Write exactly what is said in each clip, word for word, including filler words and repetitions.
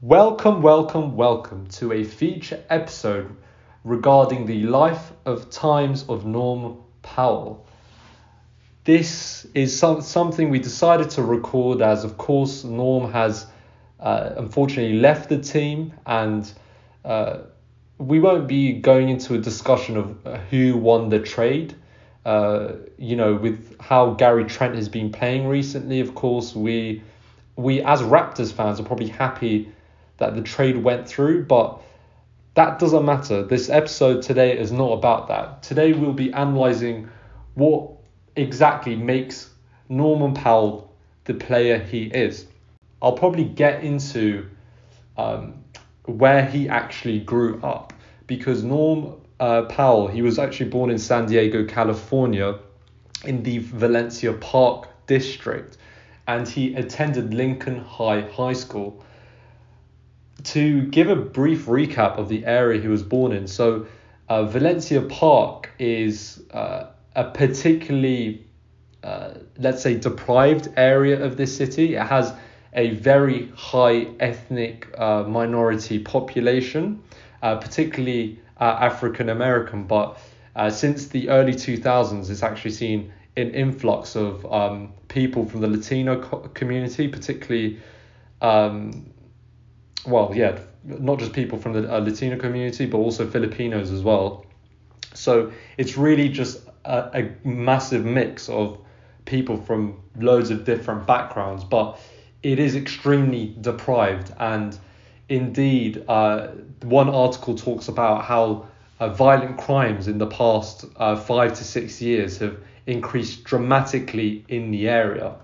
Welcome, welcome, welcome to a feature episode regarding the life of times of Norm Powell. This is some, something we decided to record as, of course, Norm has uh, unfortunately left the team, and uh, we won't be going into a discussion of uh, who won the trade. Uh, you know, with how Gary Trent has been playing recently, of course, we we as Raptors fans are probably happy that the trade went through, but that doesn't matter. This episode today is not about that. Today we'll be analysing what exactly makes Norman Powell the player he is. I'll probably get into um, where he actually grew up, because Norm uh, Powell, he was actually born in San Diego, California, in the Valencia Park district, and he attended Lincoln High High School. To give a brief recap of the area he was born in, so uh, Valencia Park is uh, a particularly, uh, let's say, deprived area of this city. It has a very high ethnic uh, minority population, uh, particularly uh, African American, but uh, since the early two thousands, it's actually seen an influx of um, people from the Latino co- community, particularly um, well, yeah, not just people from the uh, Latino community, but also Filipinos as well. So it's really just a, a massive mix of people from loads of different backgrounds, but it is extremely deprived. And indeed, uh, one article talks about how uh, violent crimes in the past uh, five to six years have increased dramatically in the area.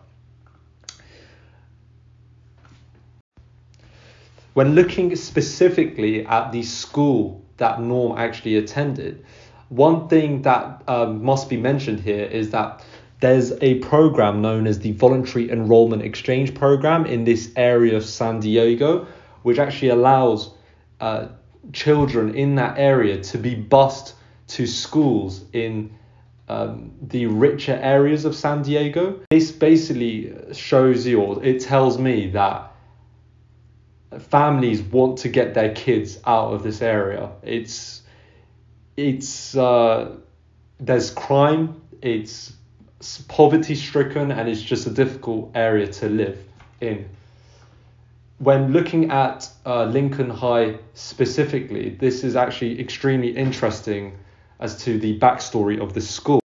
When looking specifically at the school that Norm actually attended, one thing that um, must be mentioned here is that there's a program known as the Voluntary Enrollment Exchange Program in this area of San Diego, which actually allows uh, children in that area to be bused to schools in um, the richer areas of San Diego. This basically shows you, or it tells me that families want to get their kids out of this area. It's it's uh, there's crime, it's poverty stricken, and it's just a difficult area to live in. When looking at uh, Lincoln High specifically, this is actually extremely interesting as to the backstory of this school.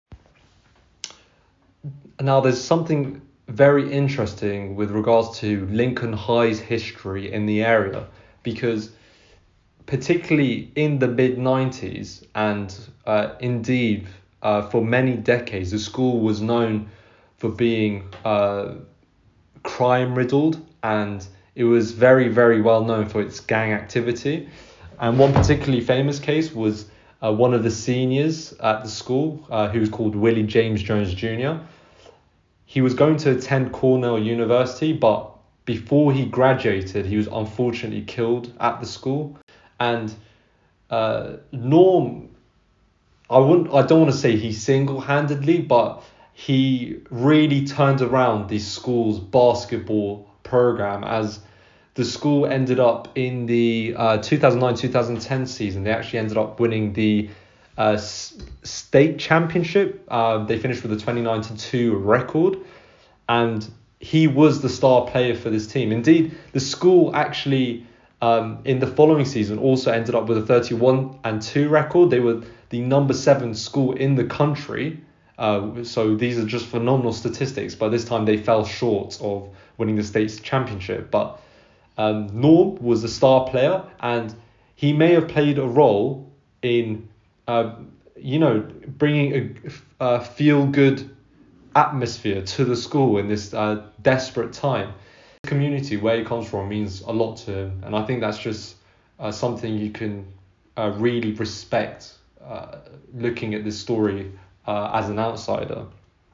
Now, there's something very interesting with regards to Lincoln High's history in the area, because particularly in the mid nineties and uh, indeed uh, for many decades, the school was known for being uh, crime riddled, and it was very, very well known for its gang activity. And one particularly famous case was uh, one of the seniors at the school, uh, who was called Willie James Jones Junior He was going to attend Cornell University, but before he graduated, he was unfortunately killed at the school. And uh, Norm, I wouldn't, I don't want to say he single-handedly, but he really turned around the school's basketball program, as the school ended up in the uh, two thousand nine two thousand ten season. They actually ended up winning the Uh, state championship. Uh, they finished with a twenty-nine to two record, and he was the star player for this team. Indeed, the school actually um, in the following season also ended up with a thirty-one and two record. They were the number seven school in the country. Uh, so these are just phenomenal statistics. By this time, they fell short of winning the state championship. But um, Norm was the star player, and he may have played a role in Uh, you know, bringing a, a feel-good atmosphere to the school in this uh, desperate time. The community where he comes from means a lot to him, and I think that's just uh, something you can uh, really respect uh, looking at this story uh, as an outsider.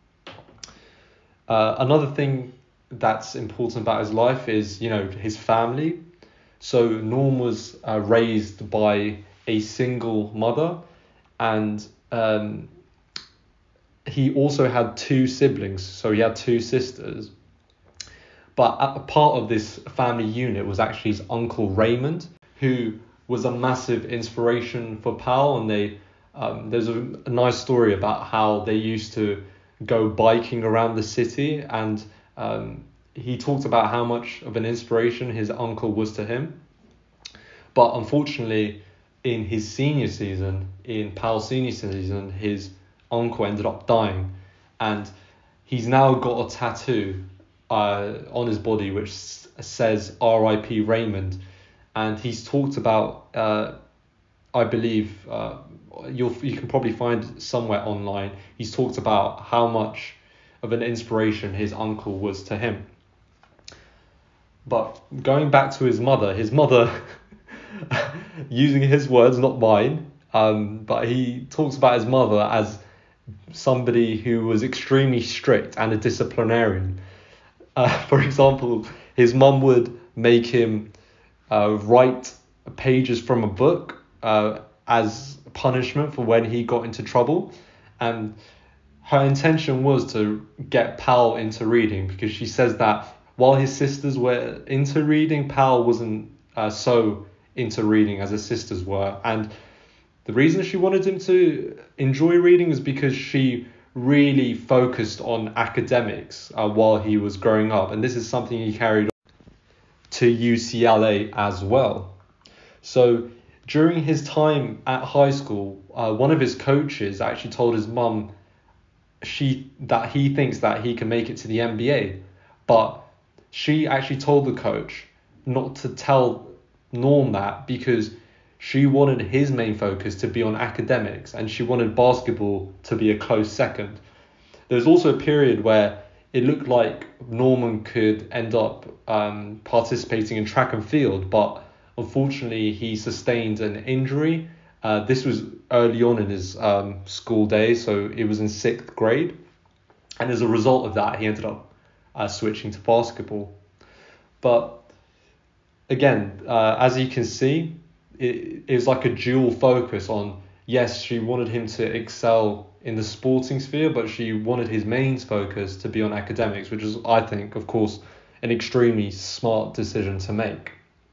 Uh, another thing that's important about his life is, you know, his family. So Norm was uh, raised by a single mother, and um, he also had two siblings, so he had two sisters. But a part of this family unit was actually his uncle Raymond, who was a massive inspiration for Powell. And they um, there's a, a nice story about how they used to go biking around the city, and um, he talked about how much of an inspiration his uncle was to him. But unfortunately, in his senior season, in Powell's senior season, his uncle ended up dying, and he's now got a tattoo uh, on his body which s- says R I P Raymond, and he's talked about, uh, I believe, uh, you'll you can probably find somewhere online. He's talked about how much of an inspiration his uncle was to him. But going back to his mother, his mother, using his words, not mine, um, but he talks about his mother as somebody who was extremely strict and a disciplinarian. Uh, for example, his mum would make him uh, write pages from a book uh, as punishment for when he got into trouble. And her intention was to get Powell into reading, because she says that while his sisters were into reading, Powell wasn't uh, so into reading as his sisters were. And the reason she wanted him to enjoy reading was because she really focused on academics uh, while he was growing up. And this is something he carried on to U C L A as well. So during his time at high school, uh, one of his coaches actually told his mum she that he thinks that he can make it to the N B A. But she actually told the coach not to tell Norm that, because she wanted his main focus to be on academics, and she wanted basketball to be a close second. There was also a period where it looked like Norman could end up um, participating in track and field, but unfortunately he sustained an injury. Uh, this was early on in his um, school days, so it was in sixth grade. And as a result of that, he ended up uh, switching to basketball. But again, uh, as you can see, it, it was like a dual focus on, yes, she wanted him to excel in the sporting sphere, but she wanted his main focus to be on academics, which is, I think, of course, an extremely smart decision to make.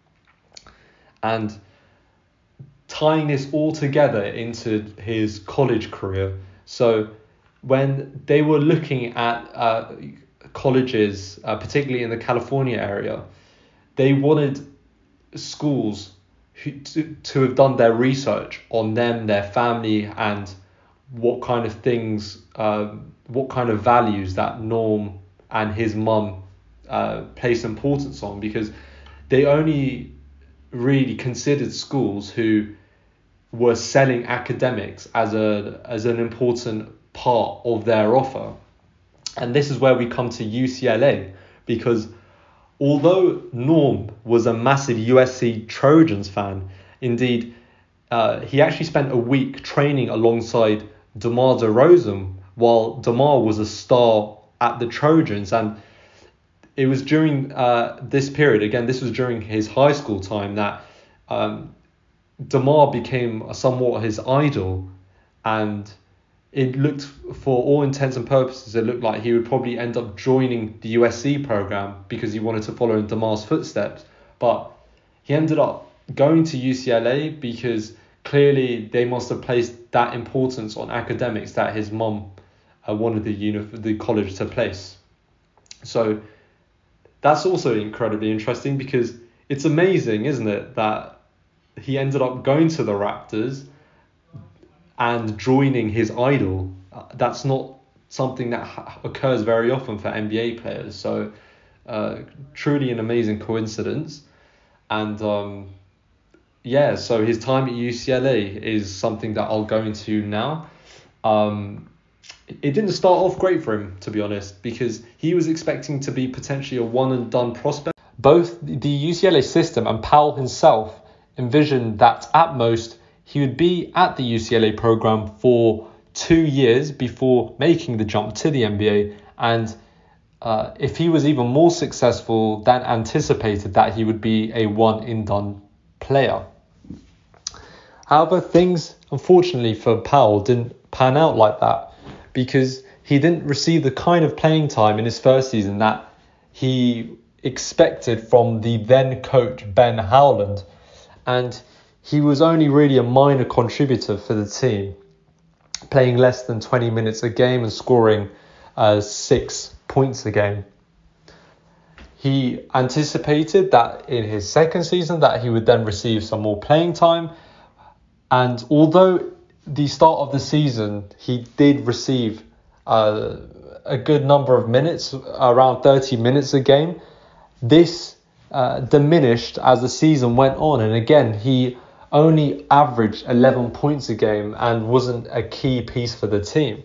And tying this all together into his college career, so when they were looking at uh, colleges, uh, particularly in the California area, they wanted schools who, to, to have done their research on them, their family, and what kind of things, uh, what kind of values that Norm and his mum uh, placed importance on, because they only really considered schools who were selling academics as a as an important part of their offer. And this is where we come to U C L A, because although Norm was a massive U S C Trojans fan, indeed, uh, he actually spent a week training alongside DeMar DeRozan while DeMar was a star at the Trojans. And it was during uh, this period, again, this was during his high school time, that um, DeMar became somewhat his idol. And it looked, for all intents and purposes, it looked like he would probably end up joining the U S C program because he wanted to follow in DeMar's footsteps. But he ended up going to U C L A because clearly they must have placed that importance on academics that his mum uh, wanted the uni- the college to place. So that's also incredibly interesting, because it's amazing, isn't it, that he ended up going to the Raptors and joining his idol. Uh, that's not something that ha- occurs very often for N B A players. So uh, truly an amazing coincidence. And um, yeah, so his time at U C L A is something that I'll go into now. Um, it didn't start off great for him, to be honest, because he was expecting to be potentially a one and done prospect. Both the U C L A system and Powell himself envisioned that at most he would be at the U C L A program for two years before making the jump to the N B A. And uh, if he was even more successful than anticipated, that he would be a one and done player. However, things, unfortunately for Powell, didn't pan out like that, because he didn't receive the kind of playing time in his first season that he expected from the then coach Ben Howland, and he was only really a minor contributor for the team, playing less than twenty minutes a game and scoring uh, six points a game. He anticipated that in his second season that he would then receive some more playing time, and although the start of the season he did receive uh, a good number of minutes, around thirty minutes a game, this uh, diminished as the season went on, and again he only averaged eleven points a game and wasn't a key piece for the team.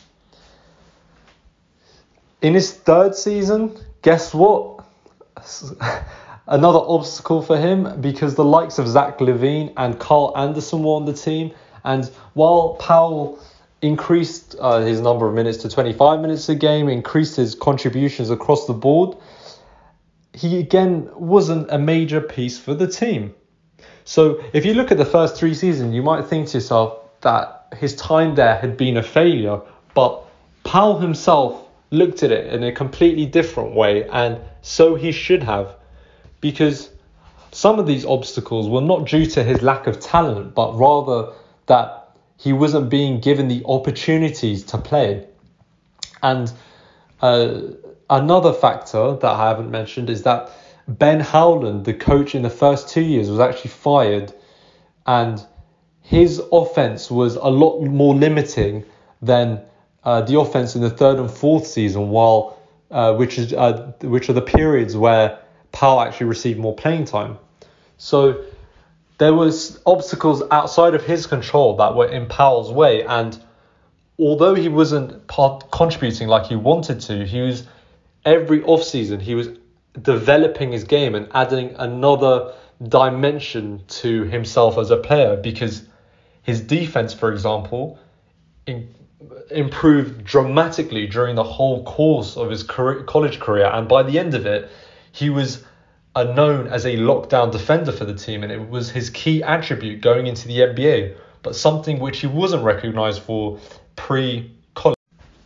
In his third season, guess what? Another obstacle for him, because the likes of Zach LaVine and Carl Anderson were on the team, and while Powell increased uh, his number of minutes to twenty-five minutes a game, increased his contributions across the board, he again wasn't a major piece for the team. So if you look at the first three seasons, you might think to yourself that his time there had been a failure, but Powell himself looked at it in a completely different way, and so he should have, because some of these obstacles were not due to his lack of talent, but rather that he wasn't being given the opportunities to play. And uh, another factor that I haven't mentioned is that Ben Howland, the coach in the first two years, was actually fired, and his offense was a lot more limiting than uh, the offense in the third and fourth season, while uh, which is uh, which are the periods where Powell actually received more playing time. So there was obstacles outside of his control that were in Powell's way, and although he wasn't part contributing like he wanted to, he was every offseason he was developing his game and adding another dimension to himself as a player, because his defense, for example, in, improved dramatically during the whole course of his career, college career, and by the end of it, he was uh, known as a lockdown defender for the team, and it was his key attribute going into the N B A, but something which he wasn't recognized for pre-college.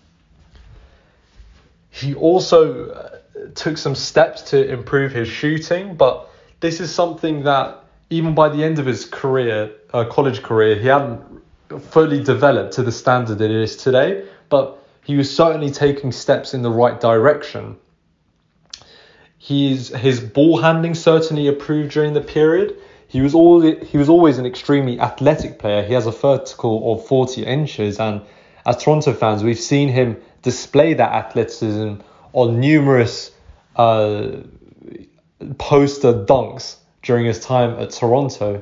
He also uh, took some steps to improve his shooting, but this is something that even by the end of his career, uh, college career, he hadn't fully developed to the standard it is today, but he was certainly taking steps in the right direction. He's, his ball handling certainly improved during the period. He was always, he was always an extremely athletic player. He has a vertical of forty inches, and as Toronto fans, we've seen him display that athleticism on numerous uh, poster dunks during his time at Toronto.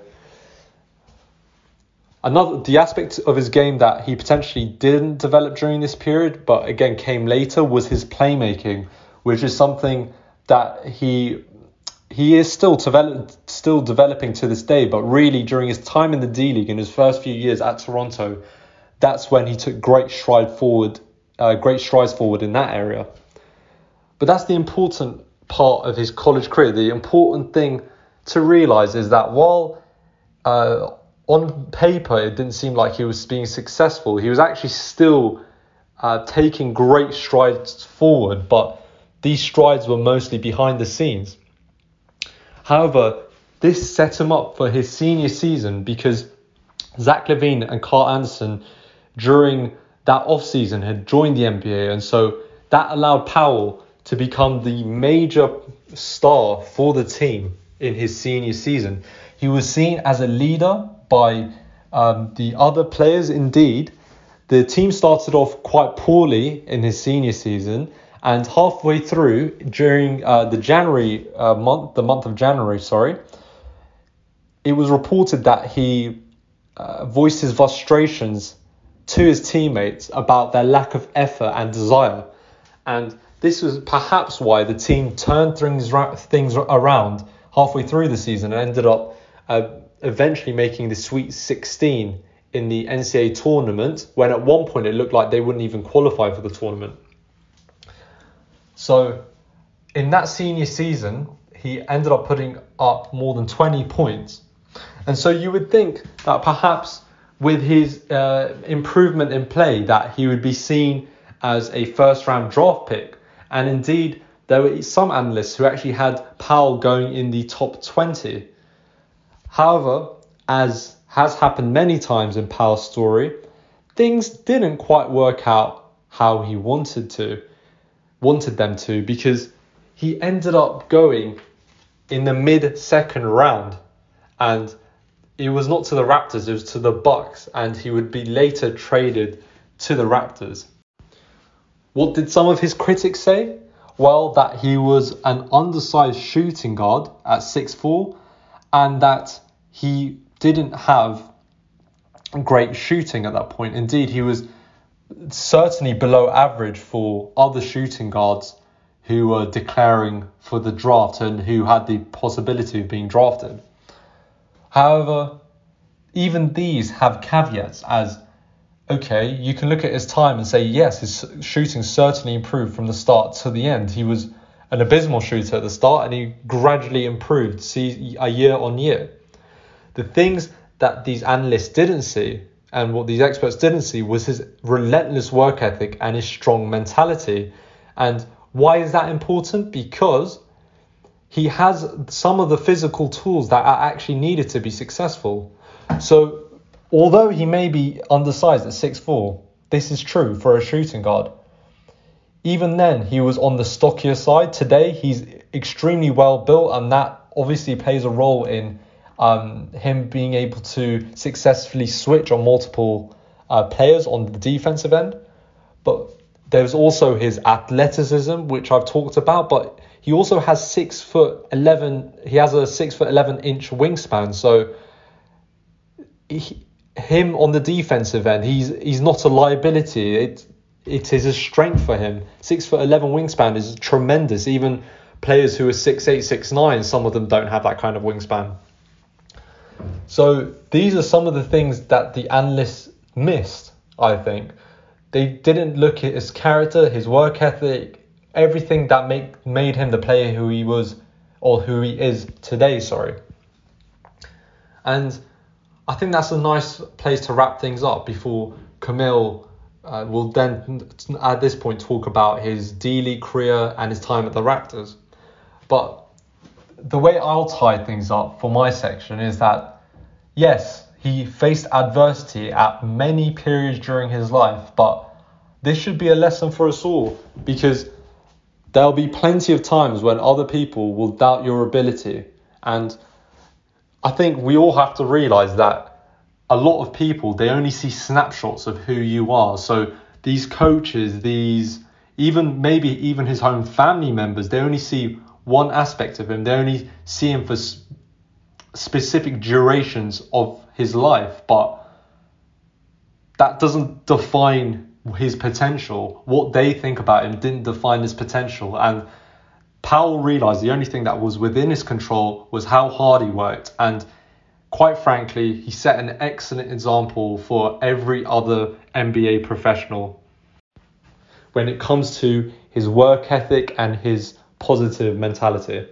Another, the aspect of his game that he potentially didn't develop during this period, but again came later, was his playmaking, which is something that he he is still develop, still developing to this day. But really, during his time in the D League, in his first few years at Toronto, that's when he took great stride forward, uh, great strides forward in that area. But that's the important part of his college career. The important thing to realise is that while uh, on paper it didn't seem like he was being successful, he was actually still uh, taking great strides forward, but these strides were mostly behind the scenes. However, this set him up for his senior season, because Zach LaVine and Carl Anderson during that offseason had joined the N B A, and so that allowed Powell to become the major star for the team in his senior season. He was seen as a leader by um, the other players. Indeed, the team started off quite poorly in his senior season, and halfway through, during uh, the January uh, month, the month of January, sorry, it was reported that he uh, voiced his frustrations to his teammates about their lack of effort and desire, and this was perhaps why the team turned things things around halfway through the season and ended up uh, eventually making the Sweet sixteen in the N C A A tournament, when at one point it looked like they wouldn't even qualify for the tournament. So in that senior season, he ended up putting up more than twenty points. And so you would think that perhaps with his uh, improvement in play, that he would be seen as a first round draft pick. And indeed, there were some analysts who actually had Powell going in the top twenty. However, as has happened many times in Powell's story, things didn't quite work out how he wanted to, wanted them to, because he ended up going in the mid-second round, and it was not to the Raptors, it was to the Bucks, and he would be later traded to the Raptors. What did some of his critics say? Well, that he was an undersized shooting guard at six foot four, and that he didn't have great shooting at that point. Indeed, he was certainly below average for other shooting guards who were declaring for the draft and who had the possibility of being drafted. However, even these have caveats as, okay, you can look at his time and say, yes, his shooting certainly improved from the start to the end. He was an abysmal shooter at the start and he gradually improved see, a year on year. The things that these analysts didn't see and what these experts didn't see was his relentless work ethic and his strong mentality. And why is that important? Because he has some of the physical tools that are actually needed to be successful. So although he may be undersized at six foot four, this is true for a shooting guard. Even then, he was on the stockier side. Today, he's extremely well built, and that obviously plays a role in um, him being able to successfully switch on multiple uh, players on the defensive end. But there's also his athleticism, which I've talked about, but he also has six foot eleven. He has a six foot eleven inch wingspan. So he, him on the defensive end, he's he's not a liability. It it is a strength for him. Six foot eleven wingspan is tremendous. Even players who are six eight, six nine, some of them don't have that kind of wingspan. So these are some of the things that the analysts missed, I think. They didn't look at his character, his work ethic, everything that make, made him the player who he was, or who he is today, sorry. And I think that's a nice place to wrap things up before Camille uh, will then, at this point, talk about his D-League career and his time at the Raptors. But the way I'll tie things up for my section is that, yes, he faced adversity at many periods during his life, but this should be a lesson for us all, because there'll be plenty of times when other people will doubt your ability. And I think we all have to realize that a lot of people, they only see snapshots of who you are. So these coaches, these, even maybe even his own family members, they only see one aspect of him. They only see him for sp- specific durations of his life, but that doesn't define his potential. What they think about him didn't define his potential. And Powell realized the only thing that was within his control was how hard he worked. And quite frankly, he set an excellent example for every other N B A professional when it comes to his work ethic and his positive mentality.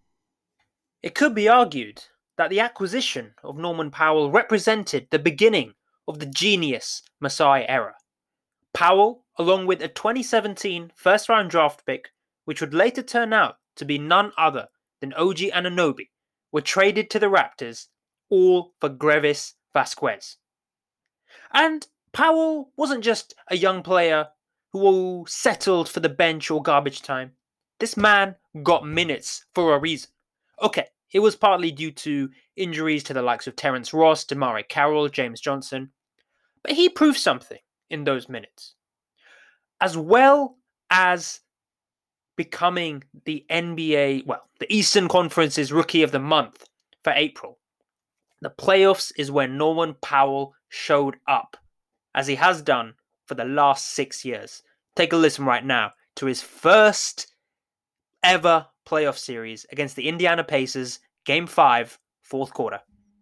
It could be argued that the acquisition of Norman Powell represented the beginning of the genius Masai era. Powell, along with a twenty seventeen first-round draft pick, which would later turn out to be none other than O G Anunoby, were traded to the Raptors, all for Greivis Vasquez. And Powell wasn't just a young player who settled for the bench or garbage time. This man got minutes for a reason. Okay, it was partly due to injuries to the likes of Terrence Ross, Damari Carroll, James Johnson, but he proved something in those minutes. As well as becoming the N B A, well, the Eastern Conference's Rookie of the Month for April, the playoffs is where Norman Powell showed up, as he has done for the last six years. Take a listen right now to his first ever playoff series against the Indiana Pacers, Game five, fourth quarter.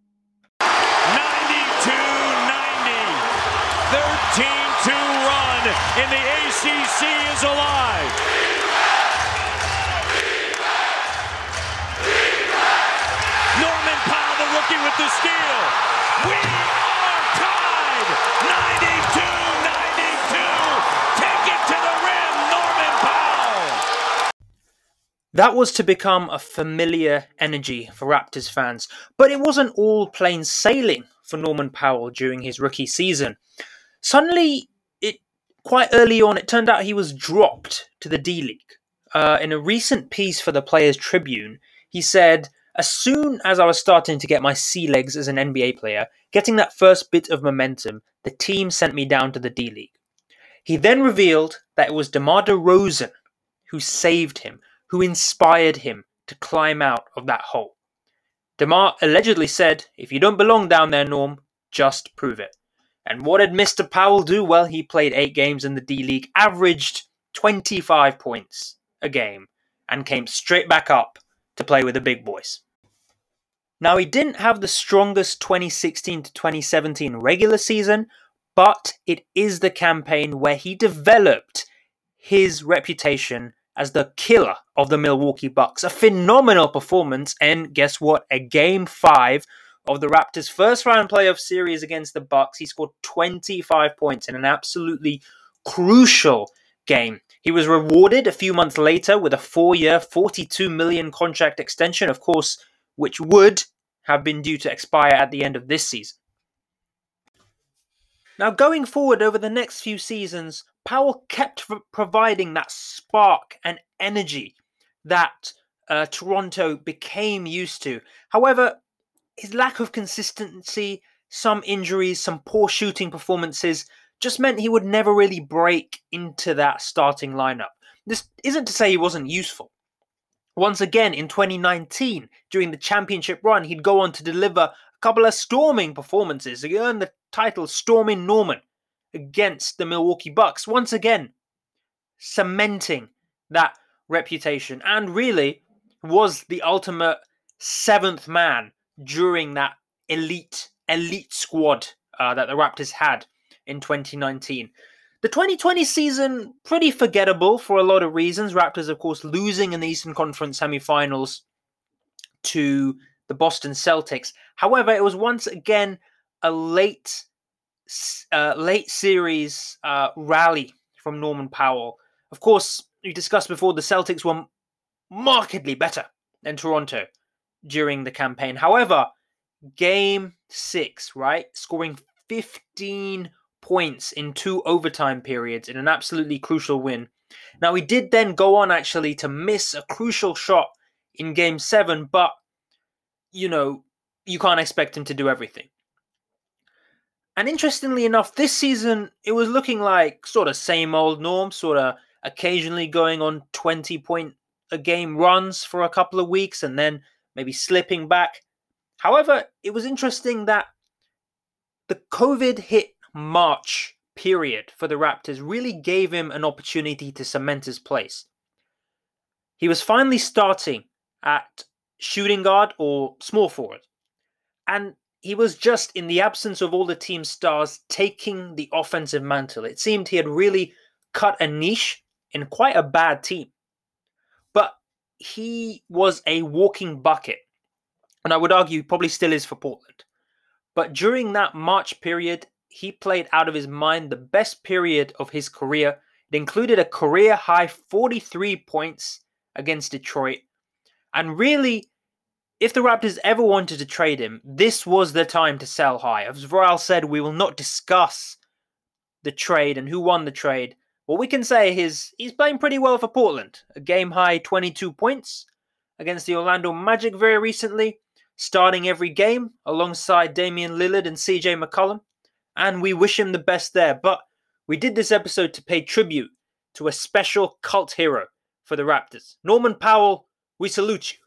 ninety-two ninety, thirteen two run in the A C C is alive. Norman Powell, the rookie, with the steal. We are tied, ninety-two ninety-two. Take it to the rim, Norman Powell. That was to become a familiar energy for Raptors fans, but it wasn't all plain sailing for Norman Powell during his rookie season. Suddenly, it quite early on, it turned out he was dropped to the D-League. Uh, in a recent piece for the Players Tribune, he said, "As soon as I was starting to get my sea legs as an N B A player, getting that first bit of momentum, the team sent me down to the D-League." He then revealed that it was DeMar DeRozan who saved him, who inspired him to climb out of that hole. DeMar allegedly said, "If you don't belong down there, Norm, just prove it." And what did Mister Powell do? Well, he played eight games in the D-League, averaged twenty-five points a game, and came straight back up to play with the big boys. Now, he didn't have the strongest twenty sixteen to twenty seventeen regular season, but it is the campaign where he developed his reputation as the killer of the Milwaukee Bucks. A phenomenal performance, and guess what? A game five of the Raptors' first round playoff series against the Bucks, he scored twenty-five points in an absolutely crucial game. He was rewarded a few months later with a four-year, forty-two million dollars contract extension, of course, which would have been due to expire at the end of this season. Now, going forward over the next few seasons, Powell kept providing that spark and energy that uh, Toronto became used to. However, his lack of consistency, some injuries, some poor shooting performances just meant he would never really break into that starting lineup. This isn't to say he wasn't useful. Once again, in twenty nineteen, during the championship run, he'd go on to deliver a couple of storming performances. He earned the title Storming Norman against the Milwaukee Bucks, once again cementing that reputation, and really was the ultimate seventh man during that elite, elite squad uh, that the Raptors had in twenty nineteen. The twenty twenty season, pretty forgettable for a lot of reasons. Raptors, of course, losing in the Eastern Conference semifinals to the Boston Celtics. However, it was once again a late, uh, late series uh, rally from Norman Powell. Of course, we discussed before, the Celtics were markedly better than Toronto during the campaign. However, game six, right, scoring fifteen points in two overtime periods in an absolutely crucial win. Now, he did then go on actually to miss a crucial shot in game seven, but, you know, you can't expect him to do everything. And interestingly enough, this season, it was looking like sort of same old Norm, sort of occasionally going on twenty point a game runs for a couple of weeks and then maybe slipping back. However, it was interesting that the COVID hit March period for the Raptors really gave him an opportunity to cement his place. He was finally starting at shooting guard or small forward. And he was just, in the absence of all the team stars, taking the offensive mantle. It seemed he had really cut a niche in quite a bad team. But he was a walking bucket. And I would argue he probably still is for Portland. But during that March period, he played out of his mind, the best period of his career. It included a career-high forty-three points against Detroit. And really, if the Raptors ever wanted to trade him, this was the time to sell high. As Voral said, we will not discuss the trade and who won the trade. What we can say is he's playing pretty well for Portland. A game-high twenty-two points against the Orlando Magic very recently, starting every game alongside Damian Lillard and C J McCollum. And we wish him the best there. But we did this episode to pay tribute to a special cult hero for the Raptors. Norman Powell, we salute you.